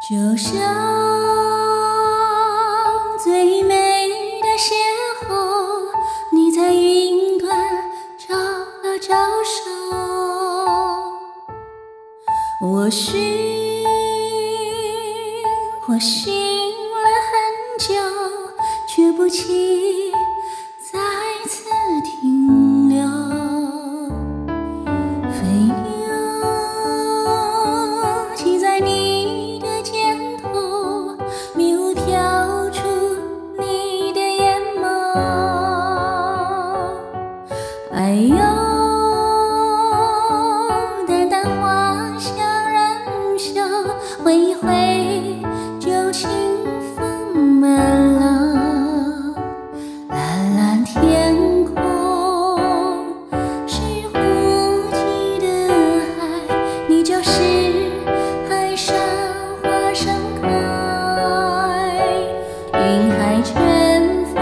就像最美的邂逅，你在云端招了招手，我寻了很久，却不期再次停留。飞鸟栖在你的肩头，迷雾飘出你的眼眸。哎呦，淡淡花香人袖，挥一挥就清风满楼。蓝蓝天空是无际的海，你就是海上花盛开。云海沉浮，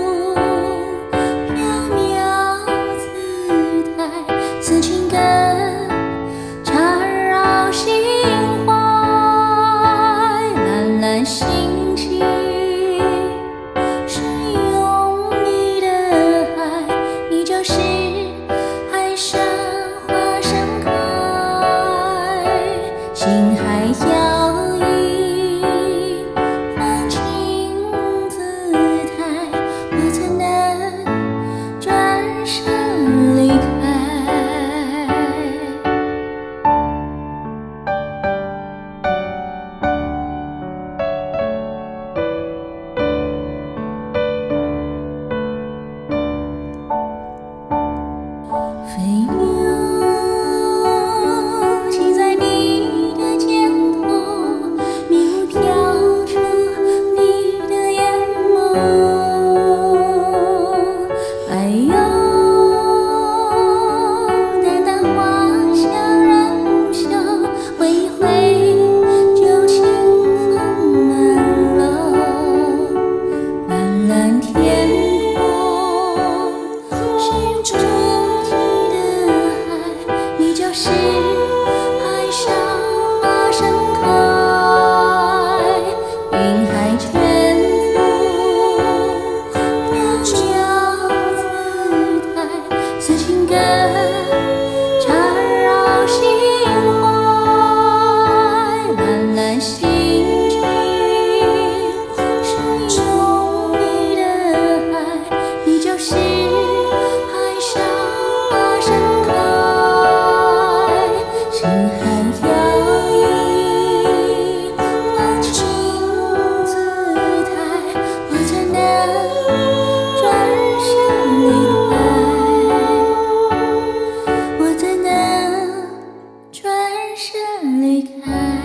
渺渺姿态，此情更缠绕心怀。蓝蓝心情是用你的爱，你就是海上花盛开。心海摇曳，放轻姿态，我怎能转身离开？飞鸟栖在你的肩头，迷雾飘出你的眼眸。哎呦，淡淡花香人袖，挥一挥就清风满楼。蓝蓝天空是无际的海，你就是海上花盛开。云海沉浮，渺渺姿态，此情更缠绕心怀。蓝蓝心情是用你的爱，你就是海上花盛开。心海摇曳，放轻姿态，我怎能转身离开？我怎能转身离开？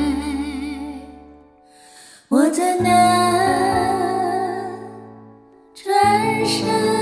我怎能转身